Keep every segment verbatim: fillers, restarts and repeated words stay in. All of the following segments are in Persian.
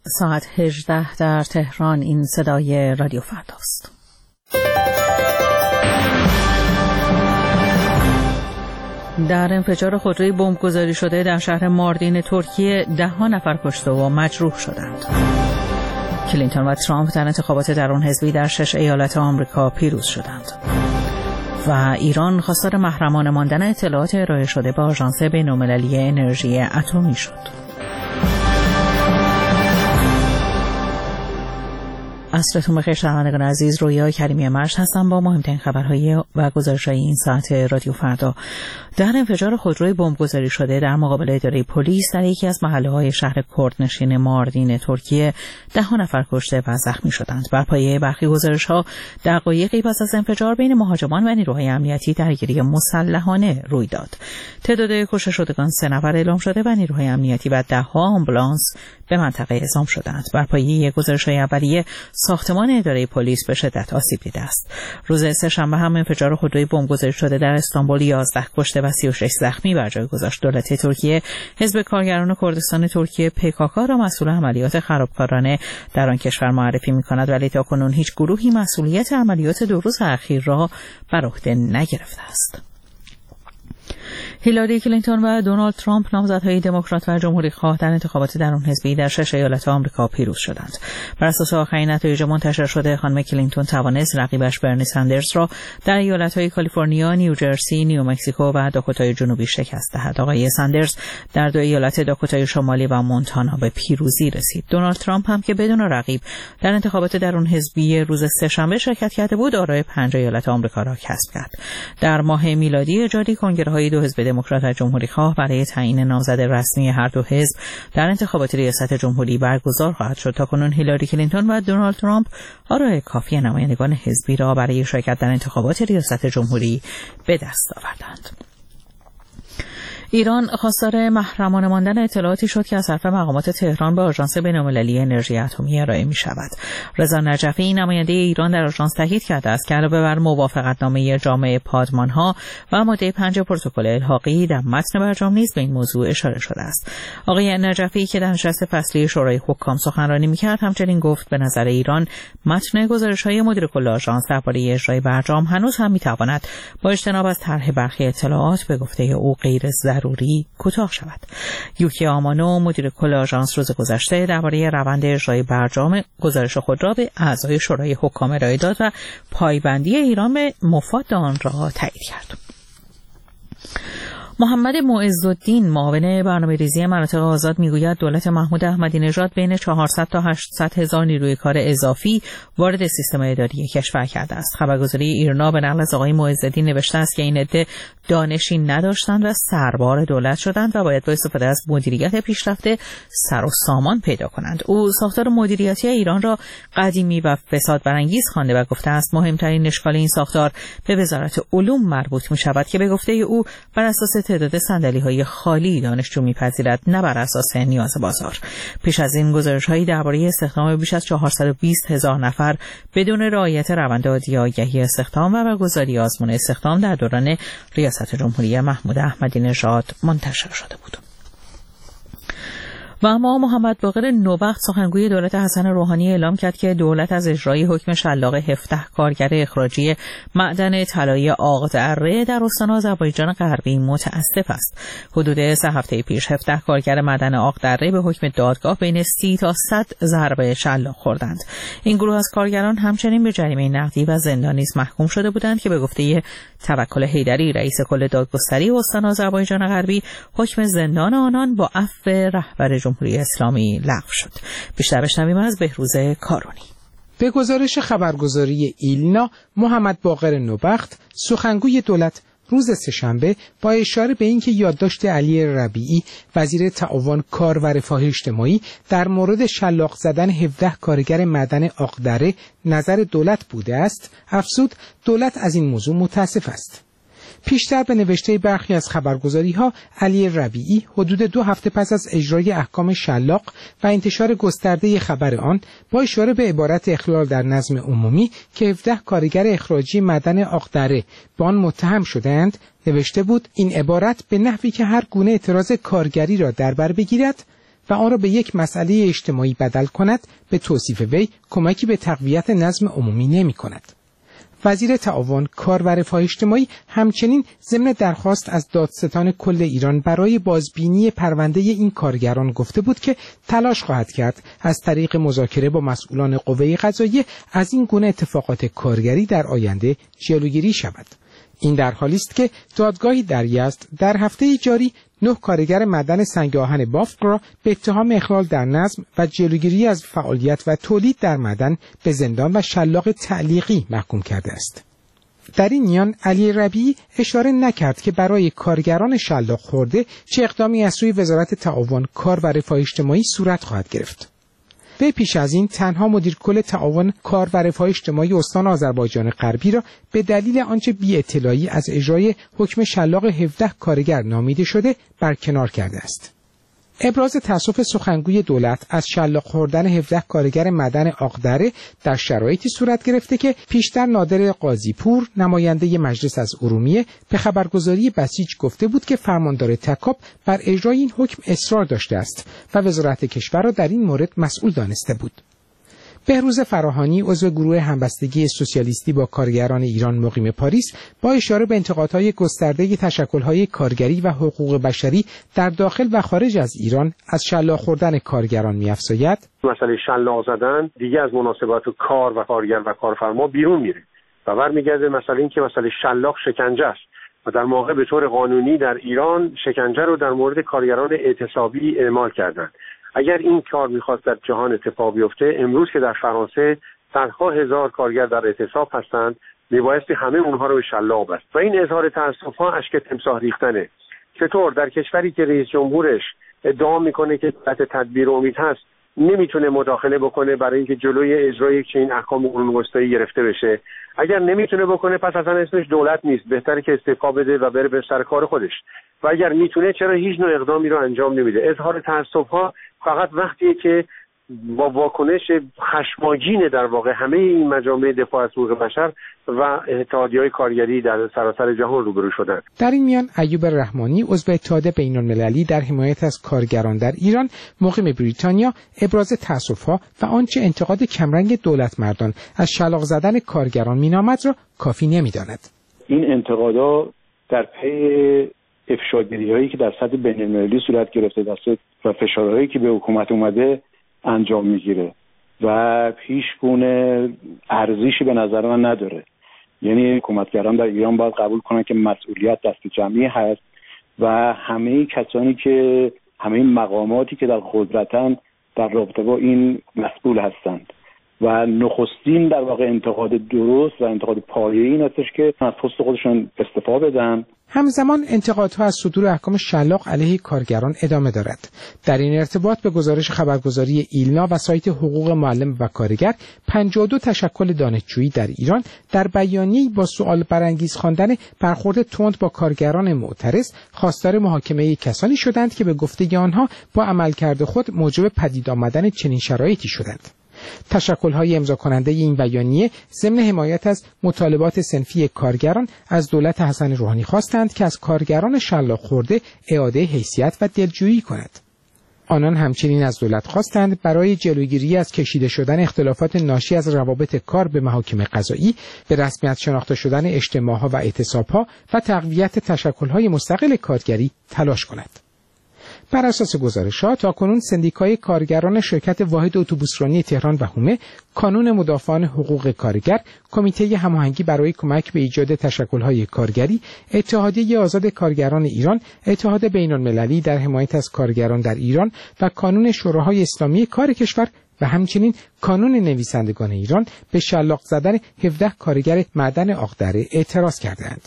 ساعت هجده در تهران. این صدای رادیو فرداست. در انفجار خودروی بمبگذاری شده در شهر ماردین ترکیه ده ها نفر کشته و مجروح شدند. کلینتون و ترامپ در انتخابات درون حزبی در شش ایالت آمریکا پیروز شدند. و ایران خواستار محرمانه ماندن اطلاعات ارائه شده به آژانس بین‌المللی انرژی اتمی شد. عصرتون بخیر شنوندگان عزیز، رویا کریمی مشت هستم با مهمترین خبرهای و گزارش‌های این ساعت رادیو فردا. در انفجار خودروی بمبگذاری شده در مقابل اداره پلیس در یکی از محله‌های شهر کردنشین ماردین ترکیه ده ها نفر کشته و زخمی شدند. بر پایه برخی گزارش‌ها دقایقی پس از انفجار بین مهاجمان و نیروهای امنیتی درگیری مسلحانه روی داد. تعداد کشته شدگان سه نفر اعلام شده و نیروهای امنیتی و ده ها آمبولانس به منطقه اعزام شدند. بر پایه گزارش‌های اولیه ساختمان اداره پلیس به شدت آسیب دیده است. روز سه‌شنبه هم انفجار خودروی بمبگذاری شده در استانبول یازده کشته و سی و شش زخمی بر جای گذاشت. دولت ترکیه حزب کارگران کردستان ترکیه پی کا کا را مسئول عملیات خرابکارانه در آن کشور معرفی می‌کند، ولی تاکنون هیچ گروهی مسئولیت عملیات دو روز اخیر را بر عهده نگرفته است. هیلاری کلینتون و دونالد ترامپ نامزدهای دموکرات و جمهوری‌خواه در انتخابات درون حزبی در شش ایالت آمریکا پیروز شدند. بر اساس آخرین نتایج منتشر شده، خانم کلینتون توانست رقیبش برنی ساندرز را در ایالت‌های کالیفرنیا، نیوجرسی، نیومکزیکو و داکوتای جنوبی شکست دهد. آقای ساندرز در دو ایالت داکوتای شمالی و مونتانا به پیروزی رسید. دونالد ترامپ هم که بدون رقیب در انتخابات درون حزبی روز سه‌شنبه شرکت کرده بود، آرای پنج ایالت آمریکا را کسب کرد. در ماه میلادی جاری کنگره‌های دو حزب دموکرات و جمهوری‌خواه برای تعیین نامزد رسمی هر دو حزب در انتخابات ریاست جمهوری برگزار خواهد شد. تاکنون هیلاری کلینتون و دونالد ترامپ آرای کافی نمایندگان حزبی را برای شرکت در انتخابات ریاست جمهوری به دست آوردند. ایران خواستار محرمانه ماندن اطلاعاتی شد که از طرف مقامات تهران به آژانس بین‌المللی انرژی اتمی ارائه می شود. رضا نجفی نماینده ایران در آژانس تاکید کرده است که علاوه بر موافقتنامه جامع پادمانها و ماده پنج پروتکل الحاقی در متن برجام نیز به این موضوع اشاره شده است. آقای نجفی که در نشست فصلی شورای حکام سخنرانی می‌کرد همچنین گفت به نظر ایران متن گزارش‌های مدیر کل آژانس درباره اجرای برجام هنوز هم می‌تواند با اجتناب از طرح برخی اطلاعات به گفته او غیر ضروری کوتاه شود. یوکی آمانو مدیر کل آژانس روز گذشته درباره روند اجرای برجام گزارش خود را به اعضای شورای حکام ارائه داد و پایبندی ایران به مفاد آن را تایید کرد. محمد معزالدین معاون برنامه‌ریزی مناطق آزاد میگوید دولت محمود احمدی نژاد بین چهارصد تا هشتصد هزار نیروی کار اضافی وارد سیستم اداری کشور کرده است. خبرگزاری ایرنا به نقل از آقای معزالدین نوشته است که این عده دانشی نداشتند و سربار دولت شدند و باید با استفاده از مدیریت پیشرفته سر و سامان پیدا کنند. او ساختار مدیریتی ایران را قدیمی و فساد برانگیز خوانده و گفته است مهمترین اشکال این ساختار به وزارت علوم مربوط می شود که به گفته او بر اساس تعداد صندلی‌های خالی دانشجو می‌پذیرد، نه بر اساس نیاز بازار. پیش از این گزارش‌هایی درباره استخدام بیش از چهارصد و بیست هزار نفر بدون رعایت روند عادی آگهی استخدام و برگزاری آزمون استخدام در دوران ریاست جمهوری محمود احمدی نژاد منتشر شده بود. و اما محمد باقر نوبخت سخنگوی دولت حسن روحانی اعلام کرد که دولت از اجرای حکم شلاق هفده کارگر اخراجی معدن طلایی آقدره در استان آذربایجان غربی متاسف است. حدود سه هفته پیش هفده کارگر معدن آقدره به حکم دادگاه بین سی تا صد ضربه شلاق خوردند. این گروه از کارگران همچنین به جریمه نقدی و زندان نیز محکوم شده بودند که به گفته توکل حیدری رئیس کل دادگستری استان آذربایجان غربی حکم زندان آنان با عفو رهبر جمهوری اسلامی لغو شد. بیشتر بشنویم از بهروز کارونی. به گزارش خبرگزاری ایلنا، محمد باقر نوبخت سخنگوی دولت روز سه‌شنبه با اشاره به اینکه یادداشت علی ربیعی وزیر تعاون کار و رفاه اجتماعی در مورد شلاق زدن هفده کارگر معدن آقدره نظر دولت بوده است، افزود دولت از این موضوع متاسف است. پیشتر به نوشته برخی از خبرگزاری‌ها، علی ربیعی حدود دو هفته پس از اجرای احکام شلاق و انتشار گسترده خبر آن با اشاره به عبارت اخلال در نظم عمومی که هفده کارگر اخراجی معدن آقدره به آن متهم شدند، نوشته بود این عبارت به نحوی که هر گونه اعتراض کارگری را در بر بگیرد و آن را به یک مسئله اجتماعی بدل کند به توصیف وی کمکی به تقویت نظم عمومی نمی کند. وزیر تعاون، کار و رفاه اجتماعی همچنین ضمن درخواست از دادستان کل ایران برای بازبینی پرونده این کارگران گفته بود که تلاش خواهد کرد از طریق مذاکره با مسئولان قوه قضاییه از این گونه اتفاقات کارگری در آینده جلوگیری شود. این در حالی است که دادگاهی در یزد در هفته جاری نه کارگر معدن سنگ آهن بافت را به اتهام اخلال در نظم و جلوگیری از فعالیت و تولید در معدن به زندان و شلاق تعلیقی محکوم کرده است. در این میان علی ربیعی اشاره نکرد که برای کارگران شلاق خورده چه اقدامی از سوی وزارت تعاون، کار و رفاه اجتماعی صورت خواهد گرفت. وی پیش از این تنها مدیر کل تعاون، کار و رفاه اجتماعی استان آذربایجان غربی را به دلیل آنچه بی اطلاعی از اجرای حکم شلاق هفده کارگر نامیده شده برکنار کرده است. ابراز تأسف سخنگوی دولت از شلاق خوردن هفده کارگر معدن آقدره در شرایطی صورت گرفته که پیشتر نادر قاضیپور، نماینده مجلس از ارومیه، به خبرگزاری بسیج گفته بود که فرماندار تکاپ بر اجرای این حکم اصرار داشته است و وزارت کشور را در این مورد مسئول دانسته بود. بهروز فراهانی، عضو گروه همبستگی سوسیالیستی با کارگران ایران مقیم پاریس، با اشاره به انتقادهای گسترده تشکل‌های کارگری و حقوق بشری در داخل و خارج از ایران از شلاق خوردن کارگران می‌افزاید: مسئله شلاق زدن دیگه از مناسبات کار و کارگر و کارفرما بیرون میره و برمیگرده مسئله این که مسئله شلاق شکنجه است و در واقع به طور قانونی در ایران شکنجه رو در مورد کارگران اعتصابی اعمال کردند. اگر این کار میخواست در جهان اتفاق بیفته، امروز که در فرانسه صدها هزار کارگر در اعتصاب هستند، میبایستی همه اونها رو به شلاق بست و این اظهار تأسف‌ها اشک تمساح ریختنه. چطور در کشوری که رئیس جمهورش ادعا میکنه که دولت تدبیر امید هست نمیتونه مداخله بکنه برای اینکه جلوی اجرای چنین احکام قانون گستری گرفته بشه؟ اگر نمیتونه بکنه پس اصلا اسمش دولت نیست، بهتره که استعفا بده و بره به سر کار خودش. و اگر میتونه چرا هیچ نوع اقدامی رو انجام نمیده؟ اظهار تأسف‌ها فقط وقتیه که با واکنش خشمگین در واقع همه این مجامع دفاع از حقوق بشر و اتحادیه‌های کارگری در سراسر جهان روبرو شدن. در این میان ایوب رحمانی، عضو اتحاد بین‌المللی در حمایت از کارگران در ایران مقیم بریتانیا، ابراز تأسف‌ها و آنچه انتقاد کمرنگ دولت مردان از شلاق زدن کارگران مینامد را کافی نمی‌داند. این انتقادها در پی افشاگری‌هایی که در سطح بین‌المللی صورت گرفته و فشارهایی که به حکومت اومده انجام میگیره و هیچ گونه ارزشی به نظر من نداره. یعنی حکومتگران در ایران باید قبول کنن که مسئولیت دست جمعی هست و همه کسانی که همه مقاماتی که در قدرتن در رابطه با این مسئول هستند و نخستین در واقع انتقاد درست و انتقاد پایه‌ای این هستش که از پست خودشون استعفا بدن. همزمان انتقادها از صدور احکام شلاق علیه کارگران ادامه دارد. در این ارتباط به گزارش خبرگزاری ایلنا و سایت حقوق معلم و کارگر، پنجاه و دو تشکل دانشجویی در ایران در بیانیه‌ای با سؤال برانگیز خواندن برخورد تند با کارگران معترض خواستار محاکمه کسانی شدند که به گفته آنها با عملکرد خود موجب پدید آمدن چنین شرایطی شدند. تشکل‌های امضا کننده این بیانیه ضمن حمایت از مطالبات صنفی کارگران از دولت حسن روحانی خواستند که از کارگران شلاق خورده اعاده حیثیت و دلجویی کند. آنان همچنین از دولت خواستند برای جلوگیری از کشیده شدن اختلافات ناشی از روابط کار به محاکم قضایی، به رسمیت شناخته شدن اجتماع‌ها و اعتصاب‌ها و تقویت تشکل‌های مستقل کارگری تلاش کند. بر اساس گزارش‌ها تاکنون سندیکای کارگران شرکت واحد اتوبوسرانی تهران و حومه، کانون مدافعان حقوق کارگر، کمیته هماهنگی برای کمک به ایجاد تشکل‌های کارگری، اتحادیه آزاد کارگران ایران، اتحاد بین‌المللی در حمایت از کارگران در ایران و کانون شوراهای اسلامی کار کشور و همچنین کانون نویسندگان ایران به شلاق زدن هفده کارگر معدن آقدره اعتراض کردند.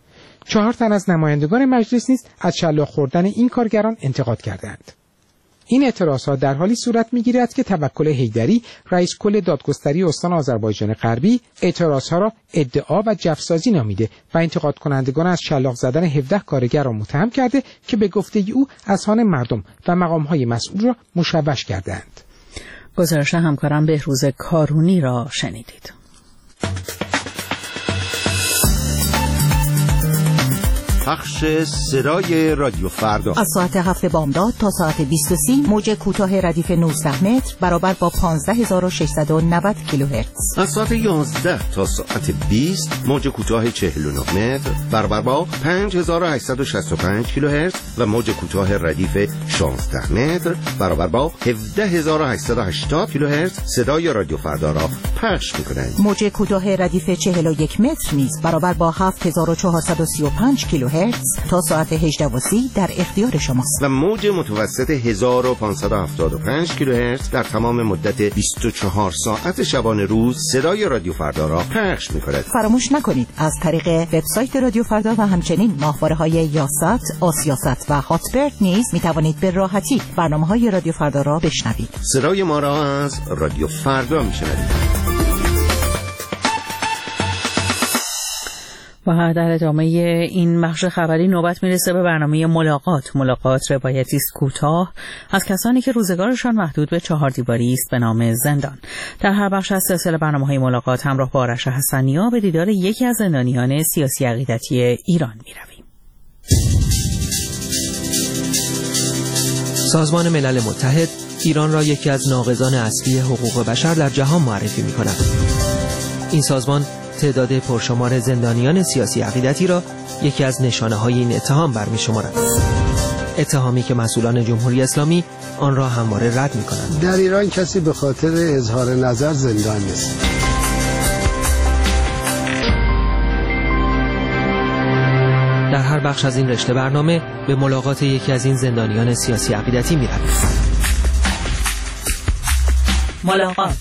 چهار تن از نمایندگان مجلس نیز از شلاق خوردن این کارگران انتقاد کردند. این اعتراضات در حالی صورت می‌گیرد که توکل حیدری، رئیس کل دادگستری استان آذربایجان غربی، اعتراضها را ادعا و جفسازی نامیده و انتقاد کنندگان از شلاق زدن هفده کارگر را متهم کرده که به گفته او اذهان مردم و مقام‌های مسئول را مشوش کردند. گزارش همکارم بهروز کارونی را شنیدید. پخش صدای رادیو فردا از ساعت هفت بامداد تا ساعت بیست و سه موج کوتاه ردیف نوزده متر برابر با پانزده هزار و ششصد و نود کیلوهرتز. از ساعت یازده تا ساعت بیست موج کوتاه چهل و نه متر برابر با پنج هزار و هشتصد و شصت و پنج کیلوهرتز و موج کوتاه ردیف شانزده متر برابر با هفده هزار و هشتصد و هشتاد کیلوهرتز صدای رادیو فردا را پخش می‌کنند. موج کوتاه ردیف چهل و یک متر نیز برابر با هفت هزار و چهارصد و سی و پنج کیلوهرتز تا ساعت هجده و سی در اختیار شماست. و موج متوسط هزار و پانصد و هفتاد و پنج کیلوهرتز در تمام مدت بیست و چهار ساعت شبانه روز صدای رادیو فردا را پخش می‌کند. فراموش نکنید از طریق وبسایت رادیو فردا و همچنین ماهواره‌های یاست، آسیاست و هاتبرد نیز می‌توانید به راحتی برنامه‌های رادیو فردا را بشنوید. صدای ما را از رادیو فردا می‌شنوید. و در ادامه این بخش خبری نوبت میرسه به برنامه ملاقات. ملاقات روایتی است کوتاه از کسانی که روزگارشان محدود به چهار دیواری است به نام زندان. در هر بخش از سلسله برنامه‌های ملاقات همراه با آرش حسنی‌ها به دیدار یکی از زندانیان سیاسی عقیدتی ایران میرویم. سازمان ملل متحد ایران را یکی از ناقضان اصلی حقوق بشر در جهان معرفی می‌کند. این سازمان تعداد پرشمار زندانیان سیاسی عقیدتی را یکی از نشانه‌های این اتهام برمی‌شمارد. اتهامی که مسئولان جمهوری اسلامی آن را همواره رد می‌کنند. در ایران کسی به خاطر اظهار نظر زندان نیست. در هر بخش از این رشته برنامه به ملاقات یکی از این زندانیان سیاسی عقیدتی می‌رویم. ملاقات.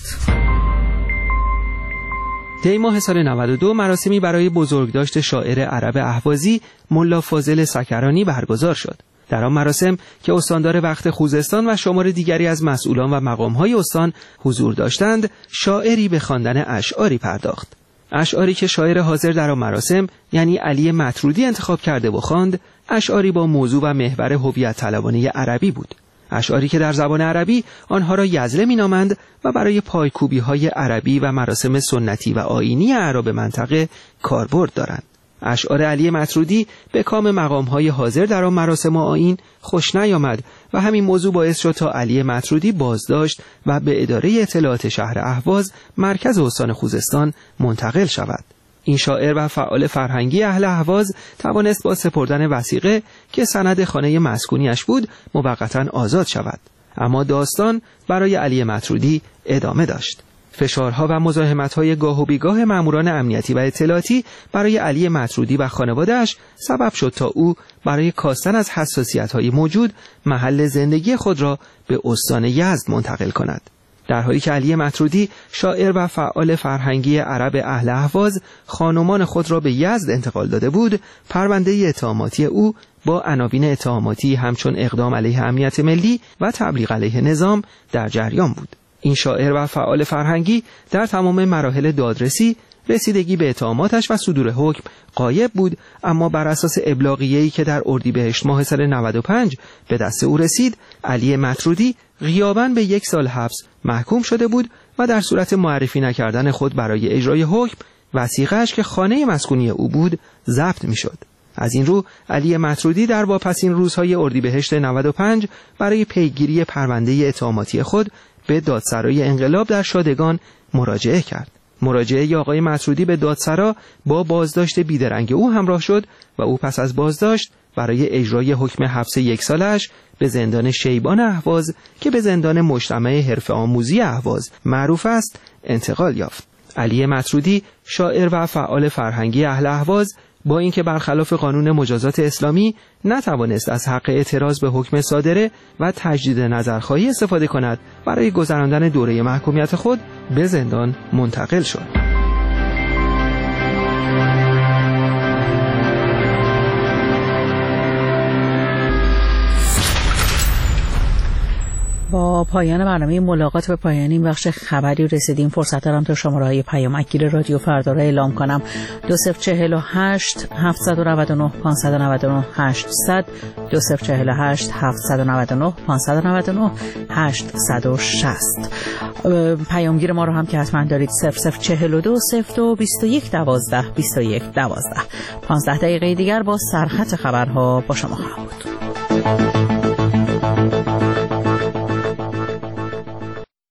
دی ماه سال نود و دو مراسمی برای بزرگداشت شاعر عرب اهوازی ملا فاضل سکرانی برگزار شد. در آن مراسم که استاندار وقت خوزستان و شمار دیگری از مسئولان و مقام‌های استان حضور داشتند، شاعری به خواندن اشعاری پرداخت. اشعاری که شاعر حاضر در آن مراسم یعنی علی مطرودی انتخاب کرده و خواند، اشعاری با موضوع و محور هویت طلبانه عربی بود. اشعاری که در زبان عربی آنها را یزله می‌نامند و برای پایکوبی‌های عربی و مراسم سنتی و آیینی اعراب منطقه کاربرد دارند. اشعار علی مطرودی به کام مقام‌های حاضر در آن مراسم و آیین خوش نیامد و همین موضوع باعث شد تا علی مطرودی بازداشت و به اداره اطلاعات شهر اهواز مرکز استان خوزستان منتقل شود. این شاعر و فعال فرهنگی اهل اهواز توانست با سپردن وثیقه که سند خانه مسکونیش بود موقتاً آزاد شود. اما داستان برای علی مطرودی ادامه داشت. فشارها و مزاحمت‌های گاه و بیگاه ماموران امنیتی و اطلاعاتی برای علی مطرودی و خانواده‌اش سبب شد تا او برای کاستن از حساسیت‌های موجود محل زندگی خود را به استان یزد منتقل کند. در حالی که علی مطرودی شاعر و فعال فرهنگی عرب اهل اهواز خانمان خود را به یزد انتقال داده بود، پرونده اتهاماتی او با عناوین اتهاماتی همچون اقدام علیه امنیت ملی و تبلیغ علیه نظام در جریان بود. این شاعر و فعال فرهنگی در تمام مراحل دادرسی، رسیدگی به اتهاماتش و صدور حکم غایب بود، اما بر اساس ابلاغیه‌ای که در اردیبهشت ماه سال نود و پنج به دست او رسید، علی مطرودی غیاباً به یک سال حبس محکوم شده بود و در صورت معرفی نکردن خود برای اجرای حکم، وثیقه‌اش که خانه مسکونی او بود ضبط می‌شد. از این رو علی مطرودی در واپسین روزهای اردیبهشت نود و پنج برای پیگیری پرونده اتهاماتی خود به دادسرای انقلاب در شادگان مراجعه کرد. مراجعه آقای مطرودی به دادسرا با بازداشت بیدرنگ او همراه شد و او پس از بازداشت برای اجرای حکم حبس یک سالش به زندان شیبان اهواز که به زندان مجتمع حرفه آموزی اهواز معروف است انتقال یافت. علی مطرودی شاعر و فعال فرهنگی اهل اهواز با اینکه برخلاف قانون مجازات اسلامی نتوانست از حق اعتراض به حکم صادره و تجدید نظرخواهی استفاده کند، برای گذراندن دوره محکومیت خود به زندان منتقل شد. با پایان برنامه ملاقات به پایان این بخش خبری رسیدیم. فرصت دارم تا شماره‌های پیامکگیر رادیو فردا را اعلام کنم. دو صفر چهل و هشت هفتصد و نود و نه پانصد و نود و نه هشتصد، دو صفر چهل و هشت هفتصد و نود و نه پانصد و نود و نه هشتصد و شصت. پیامگیر ما رو هم که حتما دارید صفر صفر چهل و دو صفر دو بیست و یک دوازده بیست و یک دوازده. پانزده دقیقه دیگر با سرخط خبرها با شما خواهم بود.